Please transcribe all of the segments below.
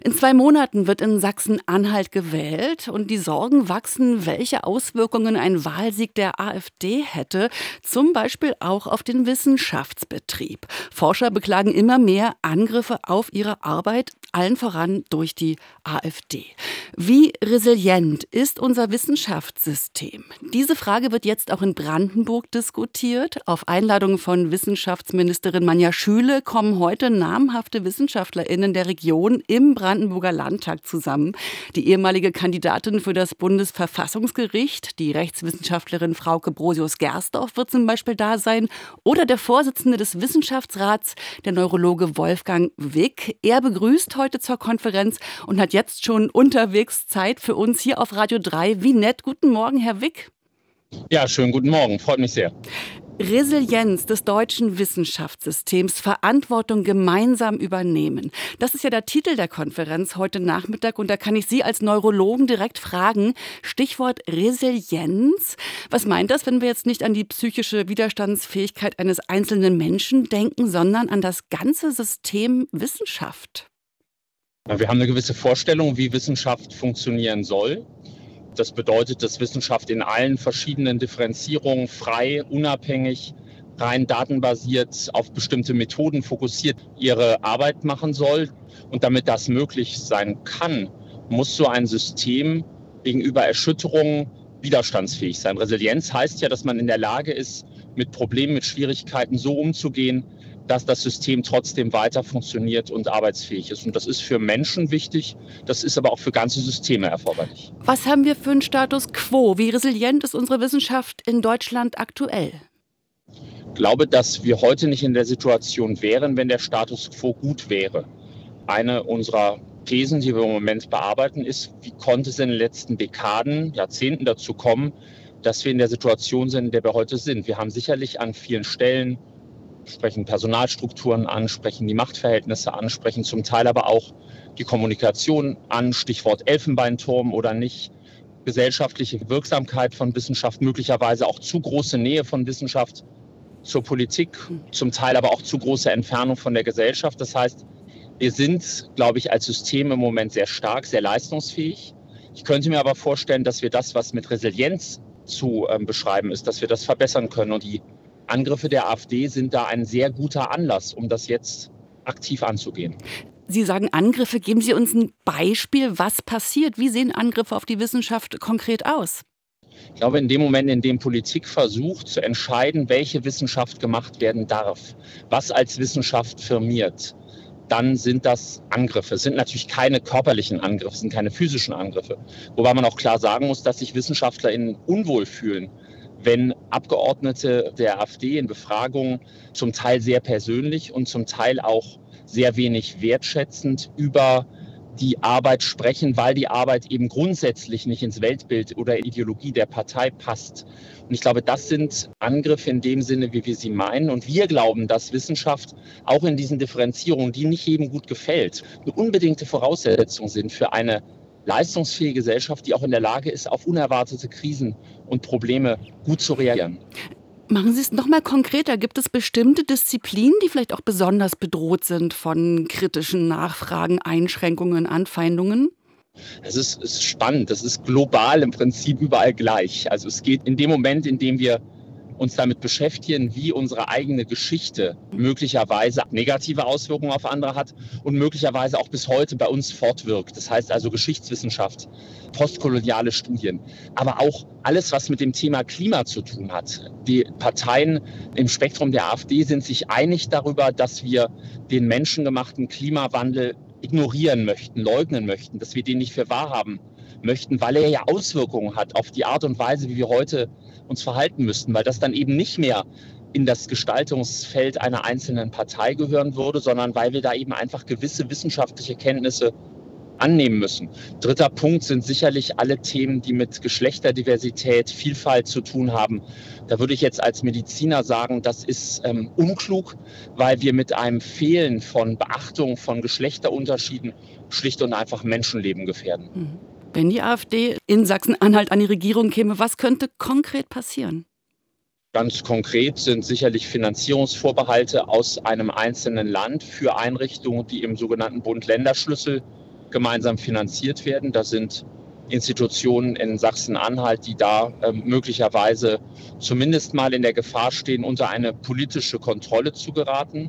In 2 Monaten wird in Sachsen-Anhalt gewählt und die Sorgen wachsen, welche Auswirkungen ein Wahlsieg der AfD hätte, zum Beispiel auch auf den Wissenschaftsbetrieb. Forscher beklagen immer mehr Angriffe auf ihre Arbeit, allen voran durch die AfD. Wie resilient ist unser Wissenschaftssystem? Diese Frage wird jetzt auch in Brandenburg diskutiert. Auf Einladung von Wissenschaftsministerin Manja Schüle kommen heute namhafte WissenschaftlerInnen der Region im Brandenburger Landtag zusammen. Die ehemalige Kandidatin für das Bundesverfassungsgericht, die Rechtswissenschaftlerin Frauke Brosius-Gersdorf, wird zum Beispiel da sein. Oder der Vorsitzende des Wissenschaftsrats, der Neurologe Wolfgang Wick. Er begrüßt heute zur Konferenz und hat jetzt schon unterwegs Zeit für uns hier auf Radio 3. Wie nett. Guten Morgen, Herr Wick. Ja, schönen guten Morgen. Freut mich sehr. Resilienz des deutschen Wissenschaftssystems, Verantwortung gemeinsam übernehmen. Das ist ja der Titel der Konferenz heute Nachmittag und da kann ich Sie als Neurologen direkt fragen. Stichwort Resilienz. Was meint das, wenn wir jetzt nicht an die psychische Widerstandsfähigkeit eines einzelnen Menschen denken, sondern an das ganze System Wissenschaft? Wir haben eine gewisse Vorstellung, wie Wissenschaft funktionieren soll. Das bedeutet, dass Wissenschaft in allen verschiedenen Differenzierungen frei, unabhängig, rein datenbasiert, auf bestimmte Methoden fokussiert ihre Arbeit machen soll. Und damit das möglich sein kann, muss so ein System gegenüber Erschütterungen widerstandsfähig sein. Resilienz heißt ja, dass man in der Lage ist, mit Problemen, mit Schwierigkeiten so umzugehen, dass das System trotzdem weiter funktioniert und arbeitsfähig ist. Und das ist für Menschen wichtig, das ist aber auch für ganze Systeme erforderlich. Was haben wir für einen Status quo? Wie resilient ist unsere Wissenschaft in Deutschland aktuell? Ich glaube, dass wir heute nicht in der Situation wären, wenn der Status quo gut wäre. Eine unserer Thesen, die wir im Moment bearbeiten, ist, wie konnte es in den letzten Dekaden, Jahrzehnten dazu kommen, dass wir in der Situation sind, in der wir heute sind. Wir haben sicherlich an vielen Stellen sprechen Personalstrukturen an, sprechen die Machtverhältnisse an, sprechen zum Teil aber auch die Kommunikation an, Stichwort Elfenbeinturm oder nicht, gesellschaftliche Wirksamkeit von Wissenschaft, möglicherweise auch zu große Nähe von Wissenschaft zur Politik, zum Teil aber auch zu große Entfernung von der Gesellschaft. Das heißt, wir sind, glaube ich, als System im Moment sehr stark, sehr leistungsfähig. Ich könnte mir aber vorstellen, dass wir das, was mit Resilienz zu beschreiben ist, dass wir das verbessern können. Und die Angriffe der AfD sind da ein sehr guter Anlass, um das jetzt aktiv anzugehen. Sie sagen Angriffe. Geben Sie uns ein Beispiel, was passiert? Wie sehen Angriffe auf die Wissenschaft konkret aus? Ich glaube, in dem Moment, in dem Politik versucht zu entscheiden, welche Wissenschaft gemacht werden darf, was als Wissenschaft firmiert, dann sind das Angriffe. Es sind natürlich keine körperlichen Angriffe, es sind keine physischen Angriffe. Wobei man auch klar sagen muss, dass sich WissenschaftlerInnen unwohl fühlen, wenn Abgeordnete der AfD in Befragungen zum Teil sehr persönlich und zum Teil auch sehr wenig wertschätzend über die Arbeit sprechen, weil die Arbeit eben grundsätzlich nicht ins Weltbild oder Ideologie der Partei passt. Und ich glaube, das sind Angriffe in dem Sinne, wie wir sie meinen. Und wir glauben, dass Wissenschaft auch in diesen Differenzierungen, die nicht jedem gut gefällt, eine unbedingte Voraussetzung sind für eine leistungsfähige Gesellschaft, die auch in der Lage ist, auf unerwartete Krisen und Probleme gut zu reagieren. Machen Sie es noch mal konkreter. Gibt es bestimmte Disziplinen, die vielleicht auch besonders bedroht sind von kritischen Nachfragen, Einschränkungen, Anfeindungen? Es ist spannend. Das ist global im Prinzip überall gleich. Also es geht in dem Moment, in dem wir uns damit beschäftigen, wie unsere eigene Geschichte möglicherweise negative Auswirkungen auf andere hat und möglicherweise auch bis heute bei uns fortwirkt. Das heißt also Geschichtswissenschaft, postkoloniale Studien, aber auch alles, was mit dem Thema Klima zu tun hat. Die Parteien im Spektrum der AfD sind sich einig darüber, dass wir den menschengemachten Klimawandel ignorieren möchten, leugnen möchten, dass wir den nicht für wahr haben möchten, weil er ja Auswirkungen hat auf die Art und Weise, wie wir heute uns verhalten müssten, weil das dann eben nicht mehr in das Gestaltungsfeld einer einzelnen Partei gehören würde, sondern weil wir da eben einfach gewisse wissenschaftliche Kenntnisse annehmen müssen. Dritter Punkt sind sicherlich alle Themen, die mit Geschlechterdiversität, Vielfalt zu tun haben. Da würde ich jetzt als Mediziner sagen, das ist unklug, weil wir mit einem Fehlen von Beachtung von Geschlechterunterschieden schlicht und einfach Menschenleben gefährden. Wenn die AfD in Sachsen-Anhalt an die Regierung käme, was könnte konkret passieren? Ganz konkret sind sicherlich Finanzierungsvorbehalte aus einem einzelnen Land für Einrichtungen, die im sogenannten Bund-Länder-Schlüssel gemeinsam finanziert werden. Da sind Institutionen in Sachsen-Anhalt, die da möglicherweise zumindest mal in der Gefahr stehen, unter eine politische Kontrolle zu geraten.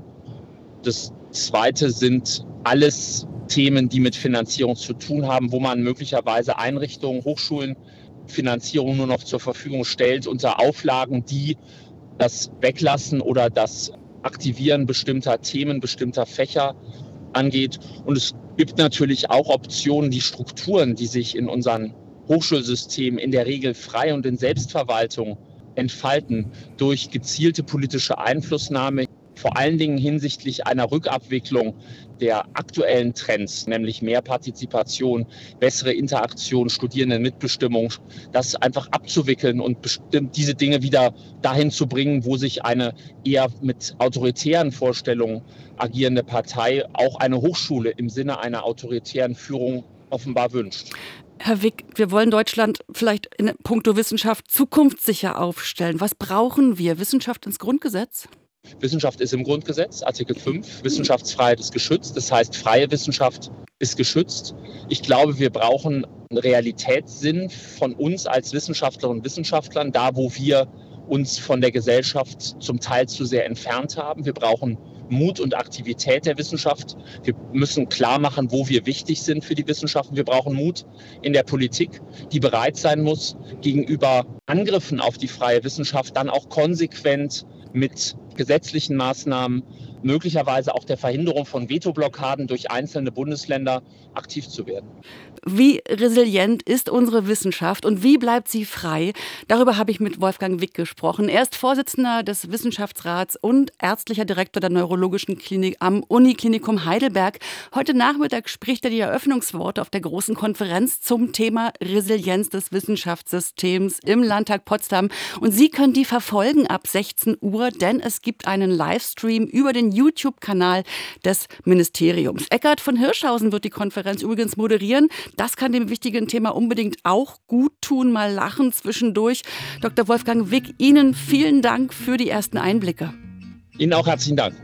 Das Zweite sind alles Themen, die mit Finanzierung zu tun haben, wo man möglicherweise Einrichtungen, Hochschulen, Finanzierung nur noch zur Verfügung stellt unter Auflagen, die das Weglassen oder das Aktivieren bestimmter Themen, bestimmter Fächer angeht. Und es gibt natürlich auch Optionen, die Strukturen, die sich in unseren Hochschulsystemen in der Regel frei und in Selbstverwaltung entfalten, durch gezielte politische Einflussnahme, vor allen Dingen hinsichtlich einer Rückabwicklung der aktuellen Trends, nämlich mehr Partizipation, bessere Interaktion, Studierendenmitbestimmung, das einfach abzuwickeln und diese Dinge wieder dahin zu bringen, wo sich eine eher mit autoritären Vorstellungen agierende Partei auch eine Hochschule im Sinne einer autoritären Führung offenbar wünscht. Herr Wick, wir wollen Deutschland vielleicht in puncto Wissenschaft zukunftssicher aufstellen. Was brauchen wir? Wissenschaft ins Grundgesetz? Wissenschaft ist im Grundgesetz, Artikel 5. Wissenschaftsfreiheit ist geschützt. Das heißt, freie Wissenschaft ist geschützt. Ich glaube, wir brauchen einen Realitätssinn von uns als Wissenschaftlerinnen und Wissenschaftlern, da wo wir uns von der Gesellschaft zum Teil zu sehr entfernt haben. Wir brauchen Mut und Aktivität der Wissenschaft. Wir müssen klar machen, wo wir wichtig sind für die Wissenschaft. Wir brauchen Mut in der Politik, die bereit sein muss, gegenüber Angriffen auf die freie Wissenschaft dann auch konsequent mit gesetzlichen Maßnahmen, möglicherweise auch der Verhinderung von Vetoblockaden durch einzelne Bundesländer aktiv zu werden. Wie resilient ist unsere Wissenschaft und wie bleibt sie frei? Darüber habe ich mit Wolfgang Wick gesprochen. Er ist Vorsitzender des Wissenschaftsrats und ärztlicher Direktor der Neurologischen Klinik am Uniklinikum Heidelberg. Heute Nachmittag spricht er die Eröffnungsworte auf der großen Konferenz zum Thema Resilienz des Wissenschaftssystems im Landtag Potsdam. Und Sie können die verfolgen ab 16 Uhr, denn es gibt einen Livestream über den YouTube-Kanal des Ministeriums. Eckhard von Hirschhausen wird die Konferenz übrigens moderieren. Das kann dem wichtigen Thema unbedingt auch gut tun, mal lachen zwischendurch. Dr. Wolfgang Wick, Ihnen vielen Dank für die ersten Einblicke. Ihnen auch herzlichen Dank.